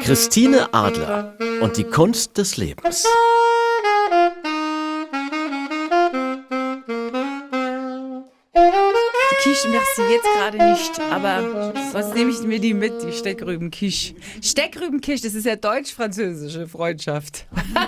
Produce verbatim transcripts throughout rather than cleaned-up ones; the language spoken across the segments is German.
Christine Adler und die Kunst des Lebens. Die Quiche merci jetzt gerade nicht, aber sonst nehme ich mir die mit, die Steckrübenquiche. Steckrübenquiche, das ist ja deutsch-französische Freundschaft.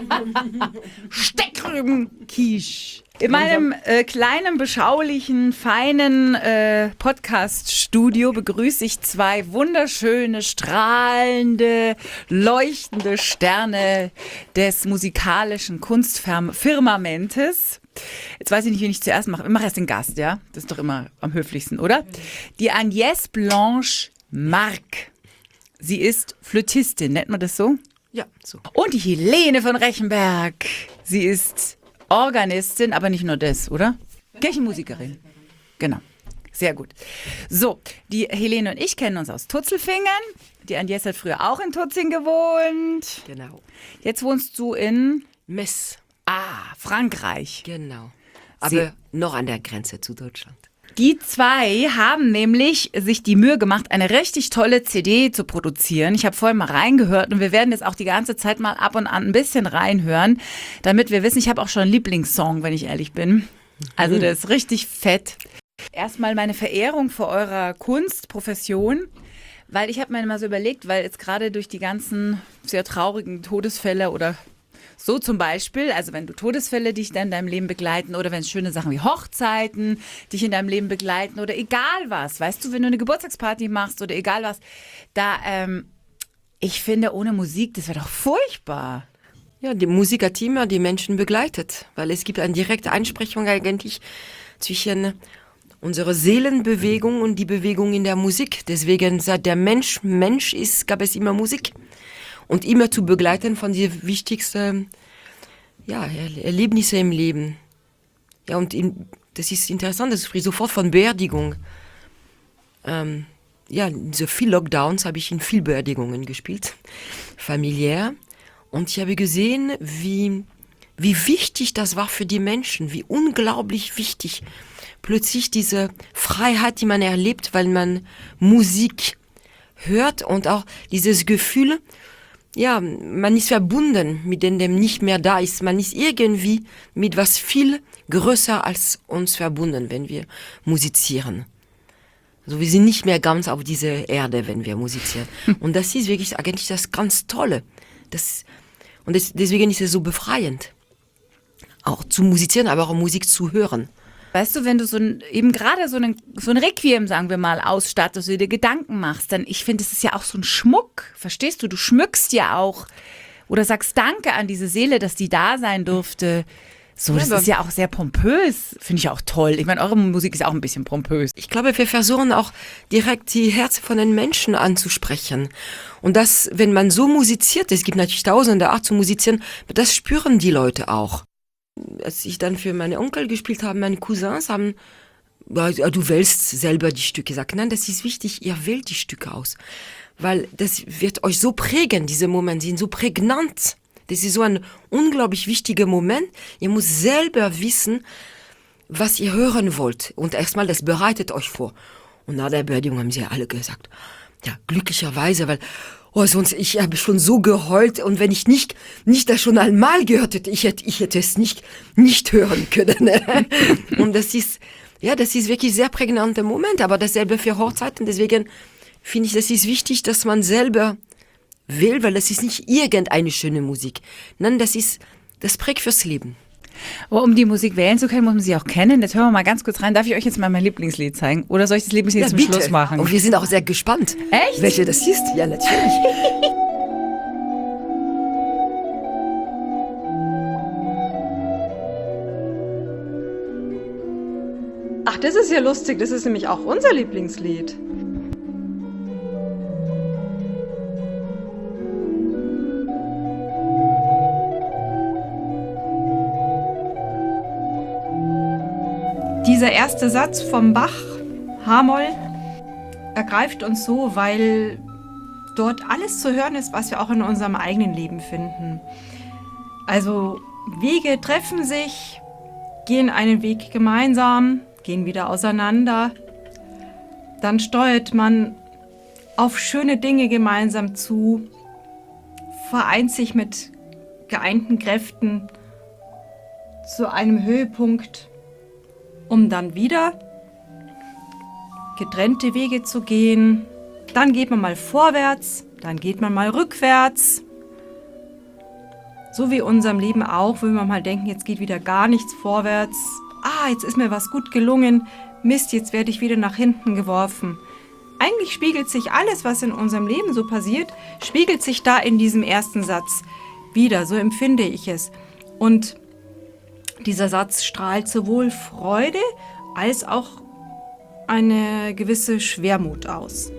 Steckrübenquiche. In meinem äh, kleinen, beschaulichen, feinen äh, Podcast-Studio begrüße ich zwei wunderschöne, strahlende, leuchtende Sterne des musikalischen Kunstfirmamentes. Jetzt weiß ich nicht, wen ich zuerst mache. Ich mache erst den Gast, ja? Das ist doch immer am höflichsten, oder? Die Agnès Blanche Marc. Sie ist Flötistin, nennt man das so? Ja, so. Und die Helene von Rechenberg. Sie ist Organistin, aber nicht nur das, oder? Kirchenmusikerin. Genau. Sehr gut. So, die Helene und ich kennen uns aus Tutzelfingen. Die Agnès hat früher auch in Tutzing gewohnt. Genau. Jetzt wohnst du in Metz. Ah, Frankreich. Genau. Aber Sie- noch an der Grenze zu Deutschland. Die zwei haben nämlich sich die Mühe gemacht, eine richtig tolle C D zu produzieren. Ich habe vorhin mal reingehört und wir werden jetzt auch die ganze Zeit mal ab und an ein bisschen reinhören, damit wir wissen, ich habe auch schon einen Lieblingssong, wenn ich ehrlich bin. Also der ist richtig fett. Erstmal meine Verehrung vor eurer Kunstprofession, weil ich habe mir mal so überlegt, weil jetzt gerade durch die ganzen sehr traurigen Todesfälle oder so zum Beispiel, also wenn du Todesfälle dich dann in deinem Leben begleiten oder wenn es schöne Sachen wie Hochzeiten dich in deinem Leben begleiten oder egal was, weißt du, wenn du eine Geburtstagsparty machst oder egal was, da, ähm, ich finde, ohne Musik, das wäre doch furchtbar. Ja, die Musik hat immer die Menschen begleitet, weil es gibt eine direkte Einsprechung eigentlich zwischen unserer Seelenbewegung und die Bewegung in der Musik. Deswegen, seit der Mensch Mensch ist, gab es immer Musik. Und immer zu begleiten von den wichtigsten ja, Er- Erlebnissen im Leben. Ja, und in, das ist interessant, das spricht sofort von Beerdigung. Ähm, ja, in so vielen Lockdowns habe ich in viel Beerdigungen gespielt, familiär. Und ich habe gesehen, wie, wie wichtig das war für die Menschen, wie unglaublich wichtig. Plötzlich diese Freiheit, die man erlebt, weil man Musik hört und auch dieses Gefühl, ja, man ist verbunden mit dem, der nicht mehr da ist. Man ist irgendwie mit was viel größer als uns verbunden, wenn wir musizieren. Also wir sind nicht mehr ganz auf dieser Erde, wenn wir musizieren. Und das ist wirklich eigentlich das ganz Tolle. Das, und das, deswegen ist es so befreiend, auch zu musizieren, aber auch Musik zu hören. Weißt du, wenn du so ein, eben gerade so ein, so ein Requiem, sagen wir mal, ausstattest, du dir Gedanken machst, dann, ich finde, es ist ja auch so ein Schmuck, verstehst du? Du schmückst ja auch oder sagst Danke an diese Seele, dass die da sein durfte. So, das Ja, aber- ist ja auch sehr pompös, finde ich auch toll. Ich meine, eure Musik ist auch ein bisschen pompös. Ich glaube, wir versuchen auch direkt die Herzen von den Menschen anzusprechen. Und das, wenn man so musiziert, es gibt natürlich tausende Art zu musizieren, aber das spüren die Leute auch. Als ich dann für meine Onkel gespielt habe, meine Cousins haben, ja, du wählst selber die Stücke. Ich sage, nein, das ist wichtig, ihr wählt die Stücke aus. Weil das wird euch so prägen, diese Momente sind so prägnant. Das ist so ein unglaublich wichtiger Moment. Ihr müsst selber wissen, was ihr hören wollt. Und erstmal, das bereitet euch vor. Und nach der Beerdigung haben sie ja alle gesagt, ja, glücklicherweise, weil, oh, sonst, ich habe schon so geheult und wenn ich nicht, nicht das schon einmal gehört hätte, ich hätte, ich hätte es nicht, nicht hören können. Und das ist, ja, das ist wirklich sehr prägnanter Moment, aber dasselbe für Hochzeiten, deswegen finde ich, das ist wichtig, dass man selber will, weil das ist nicht irgendeine schöne Musik. Nein, das ist, das prägt fürs Leben. Aber um die Musik wählen zu können, muss man sie auch kennen. Jetzt hören wir mal ganz kurz rein. Darf ich euch jetzt mal mein Lieblingslied zeigen? Oder soll ich das Lieblingslied zum Schluss machen? Und wir sind auch sehr gespannt. Echt? Welche das ist? Ja, natürlich. Ach, das ist ja lustig. Das ist nämlich auch unser Lieblingslied. Dieser erste Satz vom Bach, H-Moll, ergreift uns so, weil dort alles zu hören ist, was wir auch in unserem eigenen Leben finden. Also Wege treffen sich, gehen einen Weg gemeinsam, gehen wieder auseinander. Dann steuert man auf schöne Dinge gemeinsam zu. vereint sich mit geeinten Kräften zu einem Höhepunkt, um dann wieder getrennte Wege zu gehen. Dann geht man mal vorwärts, dann geht man mal rückwärts. So wie in unserem Leben auch, wo wir mal denken, jetzt geht wieder gar nichts vorwärts. Ah, jetzt ist mir was gut gelungen. Mist, jetzt werde ich wieder nach hinten geworfen. Eigentlich spiegelt sich alles, was in unserem Leben so passiert, spiegelt sich da in diesem ersten Satz wieder. So empfinde ich es. Und dieser Satz strahlt sowohl Freude als auch eine gewisse Schwermut aus.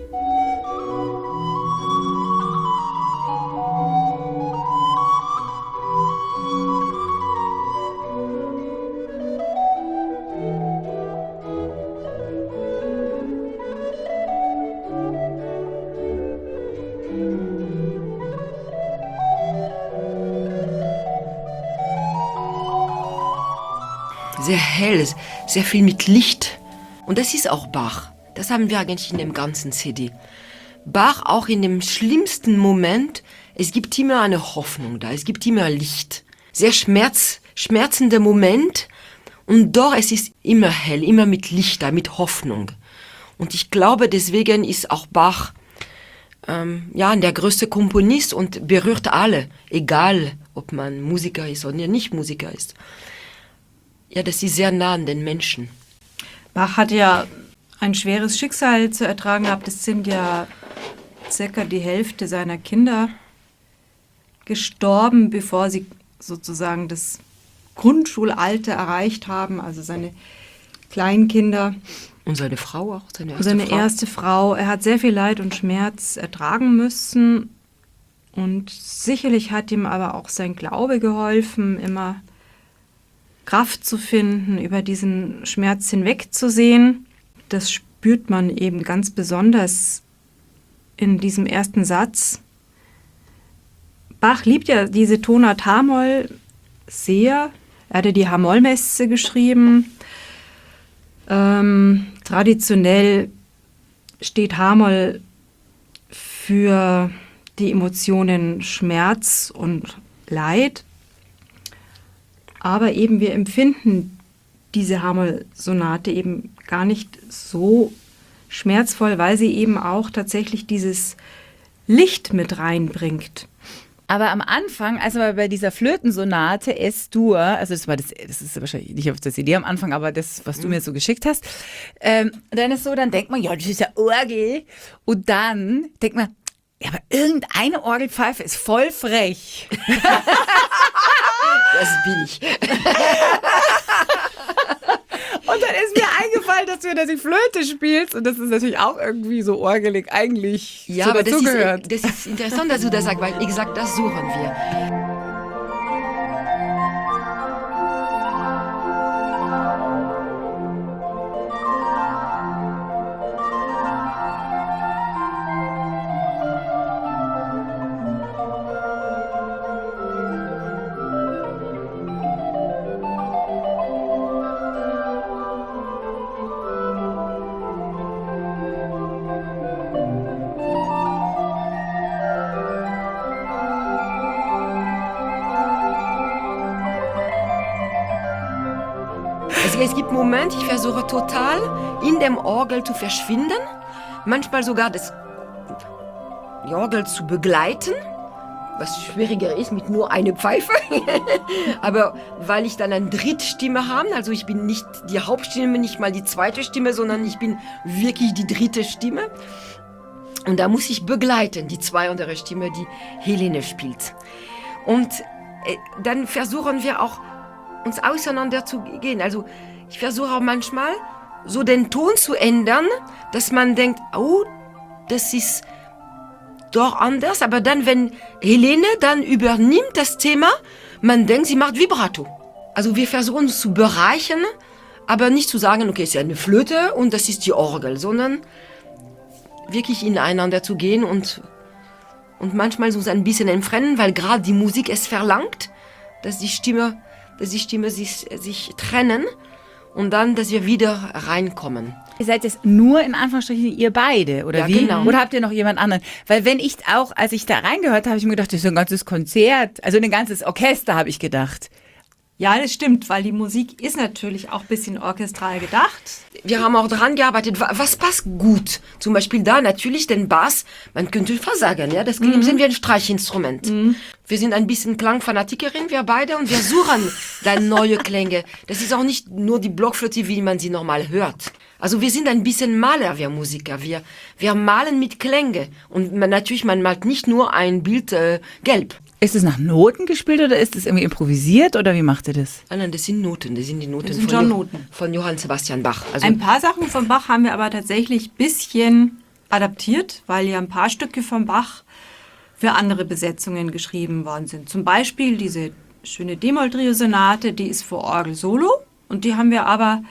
Sehr hell, sehr viel mit Licht. Und das ist auch Bach. Das haben wir eigentlich in dem ganzen C D. Bach auch in dem schlimmsten Moment, es gibt immer eine Hoffnung da, es gibt immer Licht. Sehr schmerz, schmerzender Moment und doch es ist immer hell, immer mit Licht da, mit Hoffnung. Und ich glaube, deswegen ist auch Bach ähm, ja, der größte Komponist und berührt alle, egal ob man Musiker ist oder nicht Musiker ist. Ja, das ist sehr nah an den Menschen. Bach hat ja ein schweres Schicksal zu ertragen gehabt. Es sind ja circa die Hälfte seiner Kinder gestorben, bevor sie sozusagen das Grundschulalter erreicht haben, also seine Kleinkinder. Und seine Frau auch, seine erste seine Frau. erste Frau. Er hat sehr viel Leid und Schmerz ertragen müssen und sicherlich hat ihm aber auch sein Glaube geholfen, immer Kraft zu finden, über diesen Schmerz hinwegzusehen. Das spürt man eben ganz besonders in diesem ersten Satz. Bach liebt ja diese Tonart H-Moll sehr. Er hatte die H-Moll-Messe geschrieben. Ähm, traditionell steht H-Moll für die Emotionen Schmerz und Leid. Aber eben wir empfinden diese H-Moll-Sonate eben gar nicht so schmerzvoll, weil sie eben auch tatsächlich dieses Licht mit reinbringt. Aber am Anfang, also bei dieser Flötensonate S-Dur, also das war das, das ist wahrscheinlich nicht auf der C D am Anfang, aber das, was du mir so geschickt hast, ähm, dann ist so, dann denkt man, ja, das ist ja Orgel. Und dann denkt man, ja, aber irgendeine Orgelpfeife ist voll frech. Das bin ich. Und dann ist mir eingefallen, dass du da die Flöte spielst und das ist natürlich auch irgendwie so orgelig eigentlich Ja, so aber das dazugehört. ist, das ist interessant, dass du das sagst, weil, wie gesagt, das suchen wir. Es gibt Momente, ich versuche total in dem Orgel zu verschwinden, manchmal sogar das, die Orgel zu begleiten, was schwieriger ist mit nur einer Pfeife, aber weil ich dann eine Drittstimme habe, also ich bin nicht die Hauptstimme, nicht mal die zweite Stimme, sondern ich bin wirklich die dritte Stimme und da muss ich begleiten, die zwei andere Stimme, die Helene spielt. Und äh, dann versuchen wir auch uns auseinander zu gehen. Also ich versuche auch manchmal so den Ton zu ändern, dass man denkt, oh, das ist doch anders. Aber dann, wenn Helene dann übernimmt das Thema, man denkt, sie macht Vibrato. Also wir versuchen uns zu bereichern, aber nicht zu sagen, okay, es ist ja eine Flöte und das ist die Orgel, sondern wirklich ineinander zu gehen und, und manchmal so ein bisschen entfremden, weil gerade die Musik es verlangt, dass die Stimme dass die Stimme sich, sich trennen und dann, dass wir wieder reinkommen. Ihr seid jetzt nur in Anführungsstrichen ihr beide, oder Ja, wie? genau. Oder habt ihr noch jemand anderen? Weil wenn ich auch, als ich da reingehört habe, habe ich mir gedacht, das ist ein ganzes Konzert, also ein ganzes Orchester, habe ich gedacht. Ja, das stimmt, weil die Musik ist natürlich auch ein bisschen orchestral gedacht. Wir haben auch daran gearbeitet, wa- was passt gut. Zum Beispiel da natürlich den Bass, man könnte fast sagen, ja, das klingt mhm. wie ein Streichinstrument. Mhm. Wir sind ein bisschen Klangfanatikerin, wir beide, und wir suchen dann neue Klänge. Das ist auch nicht nur die Blockflöte, wie man sie normal hört. Also wir sind ein bisschen Maler, wir Musiker. Wir, wir malen mit Klänge. Und man, natürlich, man malt nicht nur ein Bild äh, gelb. Ist es nach Noten gespielt oder ist es irgendwie improvisiert oder wie macht ihr das? Ah, nein, das sind Noten, das sind die Noten Das sind von, schon Jo- Noten. von Johann Sebastian Bach. Also Ein paar Sachen von Bach haben wir aber tatsächlich ein bisschen adaptiert, weil ja ein paar Stücke von Bach für andere Besetzungen geschrieben worden sind. Zum Beispiel diese schöne D-Moll-Trio-Sonate, die ist für Orgel solo und die haben wir aber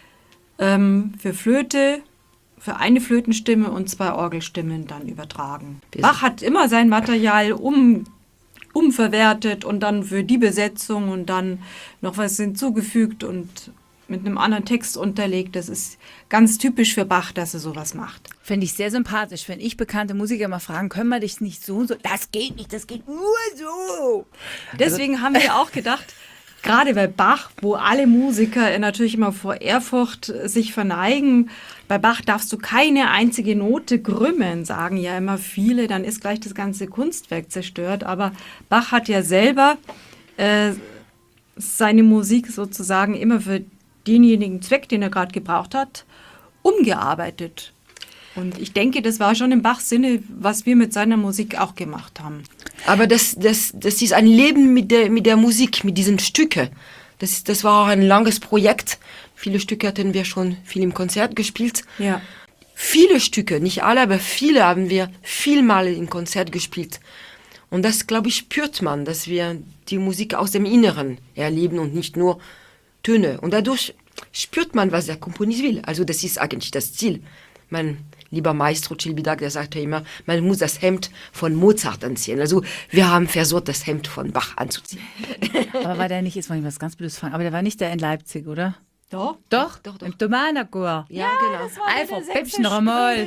ähm, für Flöte, für eine Flötenstimme und zwei Orgelstimmen dann übertragen. Bach hat immer sein Material um, umverwertet und dann für die Besetzung und dann noch was hinzugefügt und mit einem anderen Text unterlegt. Das ist ganz typisch für Bach, dass er sowas macht. Finde ich sehr sympathisch, wenn ich bekannte Musiker mal fragen, können wir dich nicht so und so? Das geht nicht, das geht nur so. Deswegen haben wir auch gedacht, gerade bei Bach, wo alle Musiker natürlich immer vor Ehrfurcht sich verneigen, bei Bach darfst du keine einzige Note krümmen, sagen ja immer viele, dann ist gleich das ganze Kunstwerk zerstört. Aber Bach hat ja selber äh, seine Musik sozusagen immer für denjenigen Zweck, den er gerade gebraucht hat, umgearbeitet. Und ich denke, das war schon im Bachs Sinne, was wir mit seiner Musik auch gemacht haben. Aber das, das, das ist ein Leben mit der, mit der Musik, mit diesen Stücken. Das, das war auch ein langes Projekt. Viele Stücke hatten wir schon viel im Konzert gespielt. Ja. Viele Stücke, nicht alle, aber viele haben wir vielmal im Konzert gespielt. Und das, glaube ich, spürt man, dass wir die Musik aus dem Inneren erleben und nicht nur Töne. Und dadurch spürt man, was der Komponist will. Also das ist eigentlich das Ziel. Mein lieber Maestro Cilbidac, der sagte immer, man muss das Hemd von Mozart anziehen. Also wir haben versucht, das Hemd von Bach anzuziehen. Aber war der nicht, jetzt wollte ich was ganz Blödes fragen, aber der war nicht der in Leipzig, oder? Doch. Doch, Doch, doch. im Thomanerchor. Ja, genau. Einfach Päppchen noch einmal.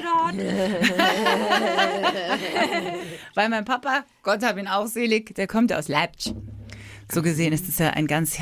Weil mein Papa, Gott hab ihn auch selig, der kommt ja aus Leipzig. So gesehen ist es ja ein ganz, äh,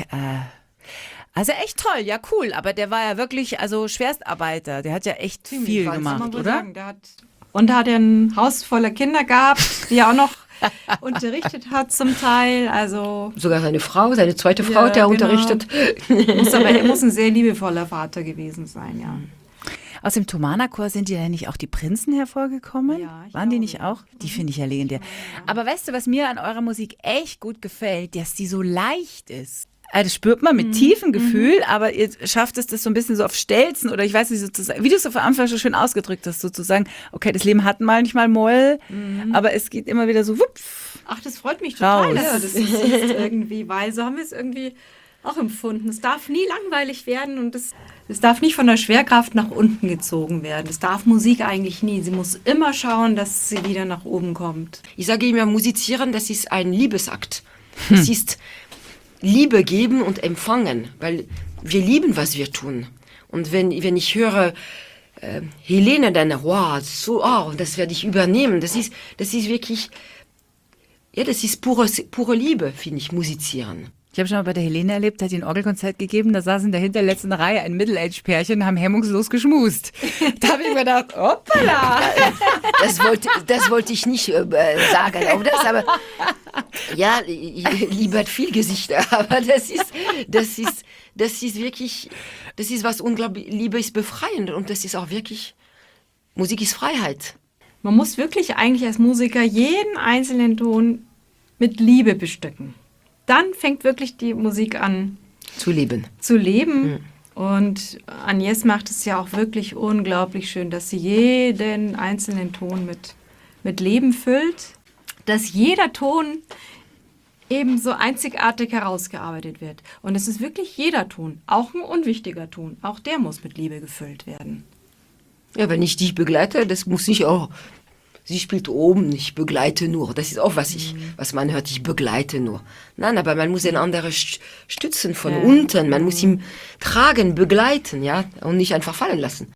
also echt toll, ja cool, aber der war ja wirklich, also Schwerstarbeiter, der hat ja echt viel weit, gemacht, Kann man wohl oder? sagen, der hat, und da hat er ein Haus voller Kinder gehabt, die er auch noch unterrichtet hat zum Teil. Also Sogar seine Frau, seine zweite Frau Ja, hat er genau. unterrichtet. muss aber, er muss ein sehr liebevoller Vater gewesen sein, ja. Aus dem Thomanerchor sind ja nicht auch die Prinzen hervorgekommen? Ja, ich Waren die glaube, nicht ja. auch? Die finde ich ja legendär. Aber weißt du, was mir an eurer Musik echt gut gefällt? Dass die so leicht ist. Also das spürt man mit tiefem Gefühl, aber ihr schafft es, das so ein bisschen so auf Stelzen oder ich weiß nicht, sozusagen, wie du es so am Anfang so schön ausgedrückt hast, sozusagen, okay, das Leben hat mal nicht mal Moll, aber es geht immer wieder so, wupf. Ach, das freut mich total, Raus. dass du das siehst irgendwie, weil so haben wir es irgendwie auch empfunden. Es darf nie langweilig werden und es, es darf nicht von der Schwerkraft nach unten gezogen werden. Das darf Musik eigentlich nie. Sie muss immer schauen, dass sie wieder nach oben kommt. Ich sage immer, musizieren, das ist ein Liebesakt. Es ist Liebe geben und empfangen, weil wir lieben, was wir tun. Und wenn, wenn ich höre, äh, Helene, dann, wow, so, oh, das werde ich übernehmen. Das ist, das ist wirklich, ja, das ist pure, pure Liebe, finde ich, musizieren. Ich habe schon mal bei der Helene erlebt, hat die ein Orgelkonzert gegeben, da saß in der hinterletzten Reihe ein Middle-Age-Pärchen und haben hemmungslos geschmust. Da habe ich mir gedacht, hoppala. Das wollte, das wollte ich nicht äh, sagen, auch das, aber ja, Liebe hat viel Gesichter, aber das ist, das ist, das ist wirklich, das ist was unglaublich, Liebe ist befreiend und das ist auch wirklich, Musik ist Freiheit. Man muss wirklich eigentlich als Musiker jeden einzelnen Ton mit Liebe bestücken. Dann fängt wirklich die Musik an Zu leben. zu leben. Mhm. Und Agnès macht es ja auch wirklich unglaublich schön, dass sie jeden einzelnen Ton mit, mit Leben füllt, dass jeder Ton eben so einzigartig herausgearbeitet wird. Und es ist wirklich jeder Ton, auch ein unwichtiger Ton, auch der muss mit Liebe gefüllt werden. Ja, wenn ich dich begleite, das muss ich auch sie spielt oben, ich begleite nur. Das ist auch, was ich, was man hört, ich begleite nur. Nein, aber man muss den anderen stützen von ja. unten, man muss ihn tragen, begleiten, ja, und nicht einfach fallen lassen.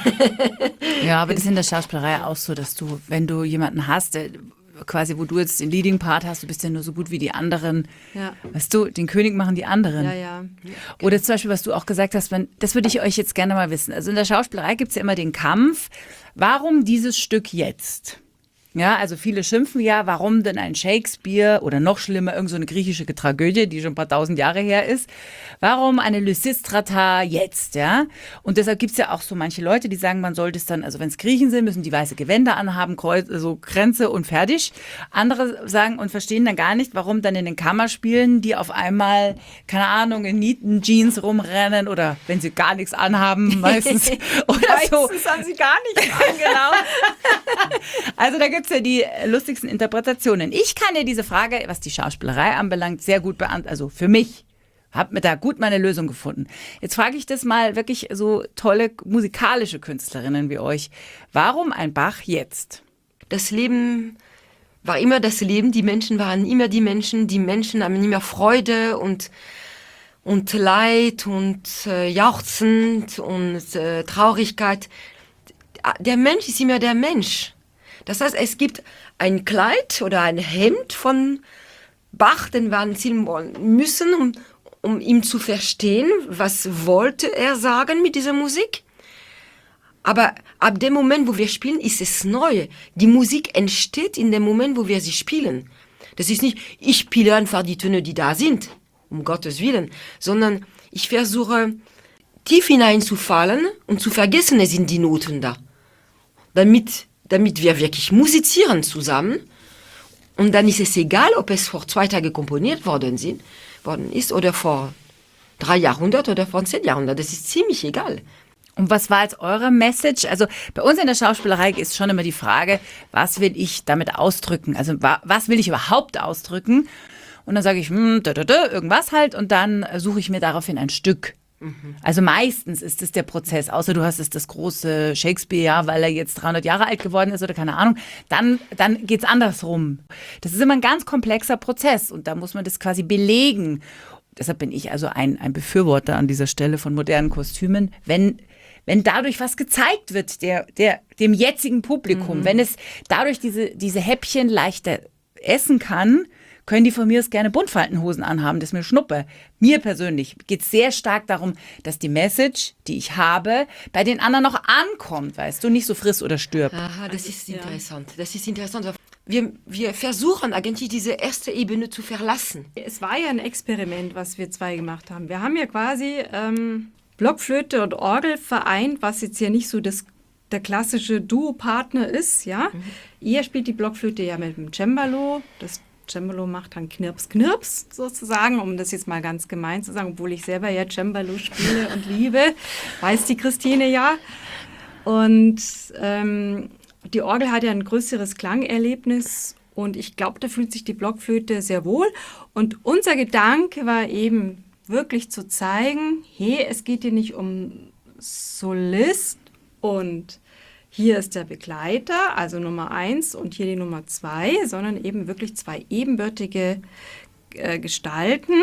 Ja, aber das ist in der Schauspielerei auch so, dass du, wenn du jemanden hast, der quasi, wo du jetzt den Leading Part hast, du bist ja nur so gut wie die anderen. Ja. Weißt du, den König machen die anderen. Ja, ja. Oder zum Beispiel, was du auch gesagt hast, wenn, das würde ich euch jetzt gerne mal wissen. Also in der Schauspielerei gibt es ja immer den Kampf. Warum dieses Stück jetzt? Ja, also viele schimpfen ja, warum denn ein Shakespeare oder noch schlimmer, irgend so eine griechische Tragödie, die schon ein paar tausend Jahre her ist. Warum eine Lysistrata jetzt, ja? Und deshalb gibt es ja auch so manche Leute, die sagen, man sollte es dann, also wenn es Griechen sind, müssen die weiße Gewänder anhaben, Kreuz, so Kränze und fertig. Andere sagen und verstehen dann gar nicht, warum dann in den Kammerspielen die auf einmal, keine Ahnung, in Nieten-Jeans rumrennen oder wenn sie gar nichts anhaben, meistens. Oder so. Meistens haben sie gar nichts an, Genau. Also da gibt es ja die lustigsten Interpretationen. Ich kann ja diese Frage, was die Schauspielerei anbelangt, sehr gut beantworten. Also für mich, habe mir da gut meine Lösung gefunden. Jetzt frage ich das mal wirklich so tolle musikalische Künstlerinnen wie euch. Warum ein Bach jetzt? Das Leben war immer das Leben, die Menschen waren immer die Menschen, die Menschen haben immer Freude und, und Leid und äh, jauchzend und äh, Traurigkeit. Der Mensch ist immer der Mensch. Das heißt, es gibt ein Kleid oder ein Hemd von Bach, den wir anziehen müssen, um, um ihm zu verstehen, was wollte er sagen mit dieser Musik. Aber ab dem Moment, wo wir spielen, ist es neu. Die Musik entsteht in dem Moment, wo wir sie spielen. Das ist nicht, ich spiele einfach die Töne, die da sind, um Gottes Willen, sondern ich versuche, tief hineinzufallen und zu vergessen, es sind die Noten da. Damit damit wir wirklich musizieren zusammen. Und dann ist es egal, ob es vor zwei Tagen komponiert worden, sind, worden ist oder vor drei Jahrhunderten oder vor zehn Jahrhunderten. Das ist ziemlich egal. Und was war jetzt eure Message? Also bei uns in der Schauspielerei ist schon immer die Frage, was will ich damit ausdrücken? Also was will ich überhaupt ausdrücken? Und dann sage ich, hm, da, da, da, irgendwas halt. Und dann suche ich mir daraufhin ein Stück. Also meistens ist es der Prozess, außer du hast es das große Shakespeare, ja, weil er jetzt dreihundert Jahre alt geworden ist oder keine Ahnung, dann, dann geht es andersrum. Das ist immer ein ganz komplexer Prozess und da muss man das quasi belegen. Deshalb bin ich also ein, ein Befürworter an dieser Stelle von modernen Kostümen, wenn, wenn dadurch was gezeigt wird, der, der, dem jetzigen Publikum, mhm. wenn es dadurch diese, diese Häppchen leichter essen kann, können die von mir aus gerne Buntfaltenhosen anhaben, das ist mir Schnuppe. Mir persönlich geht es sehr stark darum, dass die Message, die ich habe, bei den anderen noch ankommt, weißt du, nicht so friss oder stirb. Aha, das ist interessant. Das ist interessant. Wir, wir versuchen eigentlich diese erste Ebene zu verlassen. Es war ja ein Experiment, was wir zwei gemacht haben. Wir haben ja quasi ähm, Blockflöte und Orgel vereint, was jetzt hier nicht so das der klassische Duo-Partner ist, ja. Mhm. Ihr spielt die Blockflöte ja mit dem Cembalo, das Cembalo macht dann Knirps, Knirps sozusagen, um das jetzt mal ganz gemein zu sagen, obwohl ich selber ja Cembalo spiele und liebe, weiß die Christine ja. Und ähm, die Orgel hat ja ein größeres Klangerlebnis und ich glaube, da fühlt sich die Blockflöte sehr wohl. Und unser Gedanke war eben wirklich zu zeigen, hey, es geht hier nicht um Solist und hier ist der Begleiter, also Nummer eins und hier die Nummer zwei, sondern eben wirklich zwei ebenbürtige äh, Gestalten,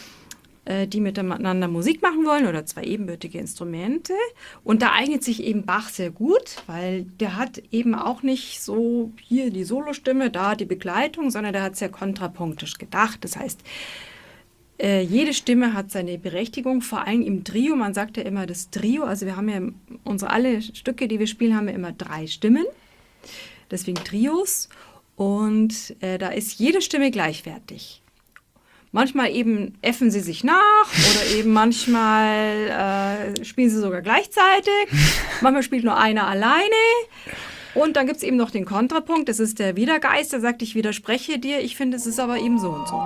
äh, die miteinander Musik machen wollen oder zwei ebenbürtige Instrumente. Und da eignet sich eben Bach sehr gut, weil der hat eben auch nicht so hier die Solostimme, da die Begleitung, sondern der hat sehr kontrapunktisch gedacht. Das heißt, Äh, jede Stimme hat seine Berechtigung, vor allem im Trio. Man sagt ja immer das Trio, also wir haben ja unsere alle Stücke, die wir spielen, haben ja immer drei Stimmen, deswegen Trios. Und äh, da ist jede Stimme gleichwertig. Manchmal eben äffen sie sich nach oder eben manchmal äh, spielen sie sogar gleichzeitig. Manchmal spielt nur einer alleine. Und dann gibt es eben noch den Kontrapunkt, das ist der Widergeist, der sagt, ich widerspreche dir, ich finde, es ist aber eben so und so.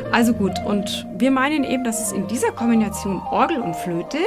Also gut, und wir meinen eben, dass es in dieser Kombination Orgel und Flöte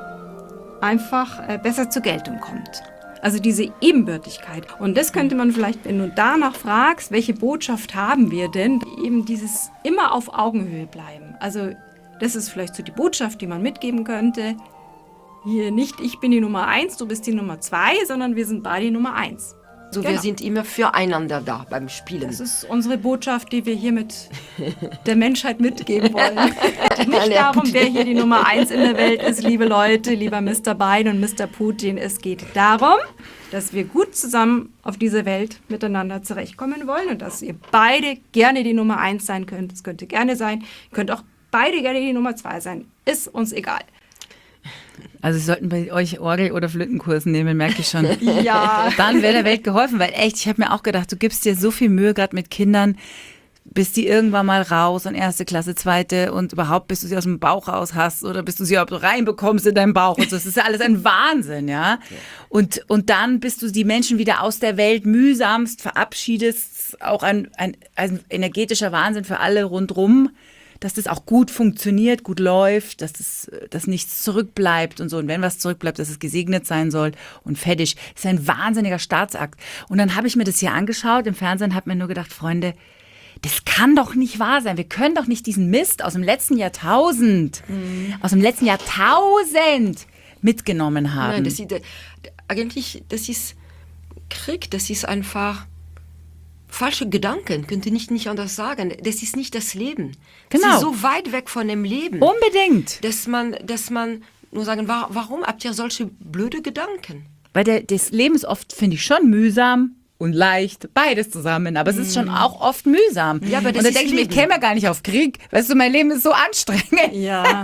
einfach äh, besser zur Geltung kommt. Also diese Ebenbürtigkeit. Und das könnte man vielleicht, wenn du danach fragst, welche Botschaft haben wir denn, eben dieses immer auf Augenhöhe bleiben. Also das ist vielleicht so die Botschaft, die man mitgeben könnte. Hier nicht, ich bin die Nummer eins, du bist die Nummer zwei, sondern wir sind beide die Nummer eins. So, Genau. wir sind immer füreinander da beim Spielen. Das ist unsere Botschaft, die wir hiermit der Menschheit mitgeben wollen. Es geht nicht darum, wer hier die Nummer eins in der Welt ist, liebe Leute, lieber Mister Biden und Mister Putin. Es geht darum, dass wir gut zusammen auf dieser Welt miteinander zurechtkommen wollen und dass ihr beide gerne die Nummer eins sein könnt. Es könnte gerne sein, ihr könnt auch beide gerne die Nummer zwei sein. Ist uns egal. Also Sie sollten bei euch Orgel- oder Flötenkursen nehmen, merke ich schon. Ja. Dann wäre der Welt geholfen, weil echt, ich habe mir auch gedacht, du gibst dir so viel Mühe, gerade mit Kindern, bis die irgendwann mal raus und erste Klasse, zweite und überhaupt, bis du sie aus dem Bauch raus hast oder bis du sie überhaupt reinbekommst in deinen Bauch. Und so. Das ist ja alles ein Wahnsinn, ja. Und, und dann, bis du die Menschen wieder aus der Welt mühsamst verabschiedest, auch ein, ein, ein energetischer Wahnsinn für alle rundrum, dass das auch gut funktioniert, gut läuft, dass, das, dass nichts zurückbleibt und so. Und wenn was zurückbleibt, dass es gesegnet sein soll und fertig. Das ist ein wahnsinniger Staatsakt. Und dann habe ich mir das hier angeschaut im Fernsehen, habe mir nur gedacht, Freunde, das kann doch nicht wahr sein. Wir können doch nicht diesen Mist aus dem letzten Jahrtausend, mhm. aus dem letzten Jahrtausend mitgenommen haben. Nein, das ist, eigentlich, das ist Krieg, das ist einfach falsche Gedanken, könnte ich nicht anders sagen. Das ist nicht das Leben. Genau. Das ist so weit weg von dem Leben. Unbedingt. Dass man, dass man nur sagen, warum habt ihr solche blöde Gedanken? Weil der, das Leben ist oft, finde ich, schon mühsam und leicht, beides zusammen. Aber es ist schon auch oft mühsam. Ja, aber das und da ist denke ich mir, ich Leben. käme ja gar nicht auf Krieg. Weißt du, mein Leben ist so anstrengend. Ja.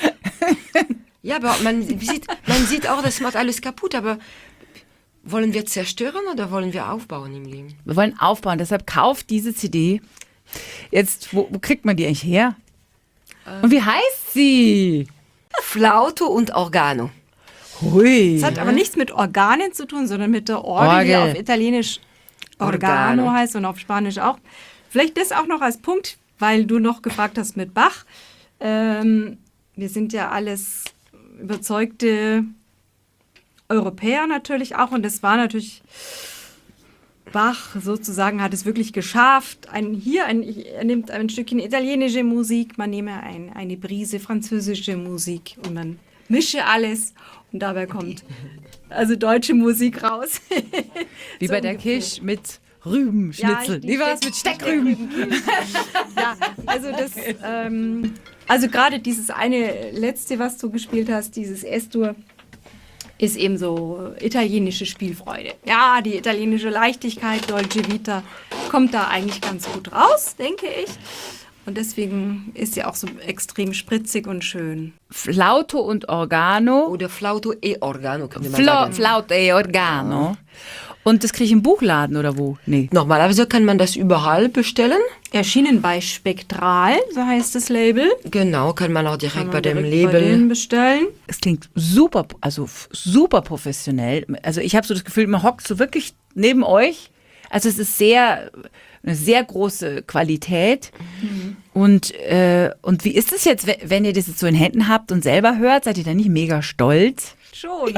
Ja, aber man sieht, man sieht auch, das macht alles kaputt, aber wollen wir zerstören oder wollen wir aufbauen im Leben? Wir wollen aufbauen, deshalb kauft diese C D. Jetzt, wo, wo kriegt man die eigentlich her? Und wie heißt sie? Flauto und Organo. Hui. Es hat aber nichts mit Organen zu tun, sondern mit der Orgel, die Orgel. auf Italienisch Organo, Organo heißt und auf Spanisch auch. Vielleicht das auch noch als Punkt, weil du noch gefragt hast mit Bach. Ähm, wir sind ja alles überzeugte Europäer natürlich auch und das war natürlich, Bach sozusagen hat es wirklich geschafft. Ein, hier ein, er nimmt ein Stückchen italienische Musik, man nehme ein, eine Prise französische Musik und man mische alles und dabei kommt also deutsche Musik raus. Wie So bei der ungefähr. Kisch mit Rübenschnitzel. Ja, Wie war es mit Steckrüben? Ja, also das, ähm, also gerade dieses eine letzte, was du gespielt hast, dieses S-Dur, ist eben so italienische Spielfreude. Ja, die italienische Leichtigkeit, Dolce Vita, kommt da eigentlich ganz gut raus, denke ich. Und deswegen ist sie auch so extrem spritzig und schön. Flauto und Organo. Oder Flauto e Organo, könnte man Fla sagen. Flauto e Organo. Und das kriege ich im Buchladen oder wo? Nee. Normalerweise kann man das überall bestellen. Erschienen bei Spektral, so heißt das Label. Genau, kann man auch direkt Kann man bei dem direkt bei denen Label. bestellen. Es klingt super, also f- super professionell. Also ich habe so das Gefühl, man hockt so wirklich neben euch. Also es ist sehr, eine sehr große Qualität. Mhm. Und, äh, und wie ist es jetzt, we- wenn ihr das jetzt so in Händen habt und selber hört? Seid ihr da nicht mega stolz? Schon.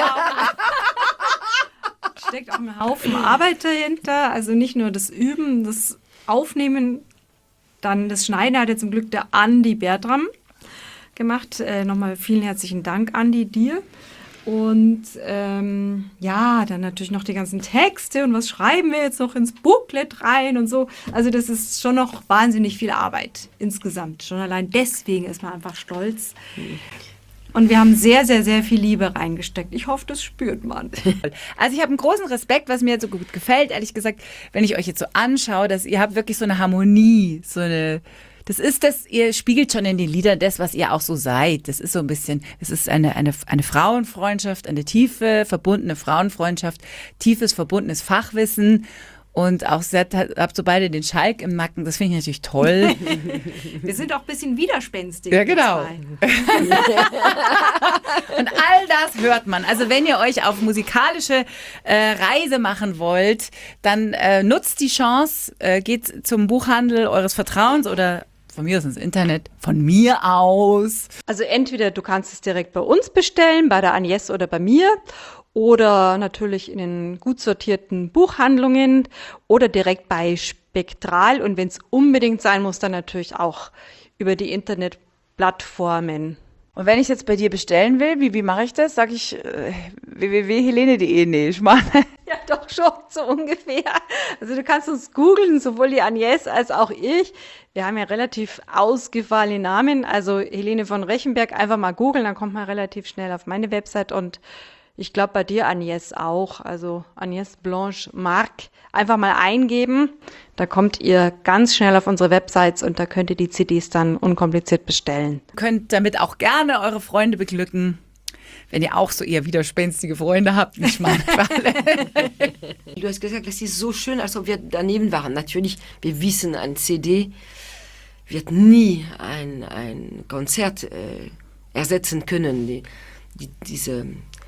Steckt auch ein Haufen Arbeit dahinter. Also nicht nur das Üben, das Aufnehmen, dann das Schneiden hat ja zum Glück der Andi Bertram gemacht. Äh, nochmal vielen herzlichen Dank, Andi, dir. Und ähm, ja, dann natürlich noch die ganzen Texte und was schreiben wir jetzt noch ins Booklet rein und so. Also das ist schon noch wahnsinnig viel Arbeit insgesamt. Schon allein deswegen ist man einfach stolz. Und wir haben sehr, sehr, sehr viel Liebe reingesteckt. Ich hoffe, das spürt man. Also ich habe einen großen Respekt, was mir jetzt so gut gefällt, ehrlich gesagt, wenn ich euch jetzt so anschaue, dass ihr habt wirklich so eine Harmonie, so eine, das ist das, ihr spiegelt schon in den Liedern das, was ihr auch so seid. Das ist so ein bisschen, es ist eine, eine, eine Frauenfreundschaft, eine tiefe, verbundene Frauenfreundschaft, tiefes, verbundenes Fachwissen. Und auch sehr, habt so beide den Schalk im Nacken, das finde ich natürlich toll. Wir sind auch ein bisschen widerspenstig. Ja, genau. wir zwei. Und all das hört man. Also wenn ihr euch auf musikalische äh, Reise machen wollt, dann äh, nutzt die Chance, äh, geht zum Buchhandel eures Vertrauens oder von mir aus ins Internet, von mir aus. Also entweder du kannst es direkt bei uns bestellen, bei der Agnès oder bei mir, oder natürlich in den gut sortierten Buchhandlungen oder direkt bei Spektral und wenn es unbedingt sein muss, dann natürlich auch über die Internetplattformen. Und wenn ich jetzt bei dir bestellen will, wie, wie mache ich das? Sag ich äh, w w w punkt helene punkt de? Nee, ich meine. Ja, doch schon, so ungefähr. Also du kannst uns googeln, sowohl die Agnès als auch ich. Wir haben ja relativ ausgefallene Namen. Also Helene von Rechenberg, einfach mal googeln, dann kommt man relativ schnell auf meine Website und ich glaube bei dir, Agnès, auch. Also Agnès Blanche Marc. Einfach mal eingeben. Da kommt ihr ganz schnell auf unsere Websites und da könnt ihr die C Ds dann unkompliziert bestellen. Ihr könnt damit auch gerne eure Freunde beglücken, wenn ihr auch so eher widerspenstige Freunde habt. Nicht mal. Du hast gesagt, das ist so schön, als ob wir daneben waren. Natürlich, wir wissen, ein C D wird nie ein, ein Konzert äh, ersetzen können. Die, die, diese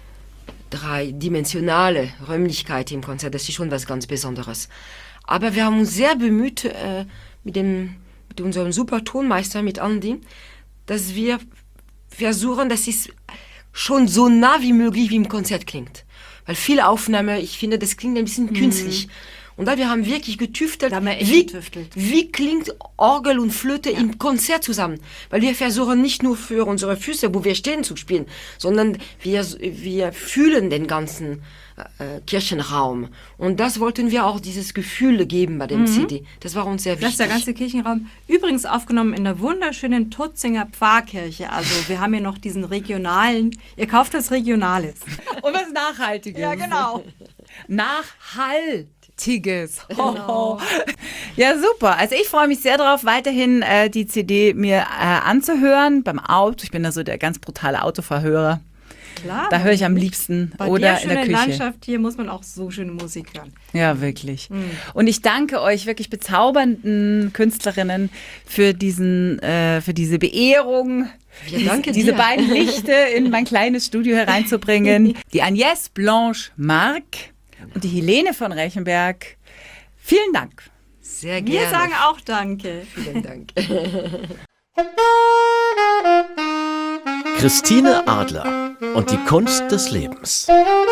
dreidimensionale Räumlichkeit im Konzert, das ist schon was ganz Besonderes. Aber wir haben uns sehr bemüht, äh, mit, dem, mit unserem super Tonmeister, mit Andi, dass wir versuchen, dass es schon so nah wie möglich wie im Konzert klingt. Weil viele Aufnahmen, ich finde, das klingt ein bisschen mhm. künstlich. Und da wir haben wirklich getüftelt, Da haben wir echt wie, getüftelt. wie klingt Orgel und Flöte ja. im Konzert zusammen. Weil wir versuchen nicht nur für unsere Füße, wo wir stehen, zu spielen, sondern wir, wir fühlen den ganzen äh, Kirchenraum. Und das wollten wir auch, dieses Gefühl geben bei dem mhm. C D. Das war uns sehr wichtig. Das ist der ganze Kirchenraum. Übrigens aufgenommen in der wunderschönen Tutzinger Pfarrkirche. Also wir haben hier noch diesen regionalen, ihr kauft das Regionales. Und was Nachhaltiges. Ja, genau. Nachhalt. Tiges. Genau. Ja, super. Also ich freue mich sehr darauf, weiterhin äh, die C D mir äh, anzuhören beim Auto. Ich bin da so der ganz brutale Autoverhörer. Klar. Da höre ich am liebsten Bei oder der in der schönen Küche. Landschaft hier muss man auch so schöne Musik hören. Ja, wirklich. Mhm. Und ich danke euch wirklich bezaubernden Künstlerinnen für diesen, äh, für diese Beehrung. Ja, danke diese dir. beiden Lichte in mein kleines Studio hereinzubringen. Die Agnès Blanche Marc und die Helene von Rechenberg. Vielen Dank. Sehr gerne. Wir sagen auch Danke. Vielen Dank. Christine Adler und die Kunst des Lebens.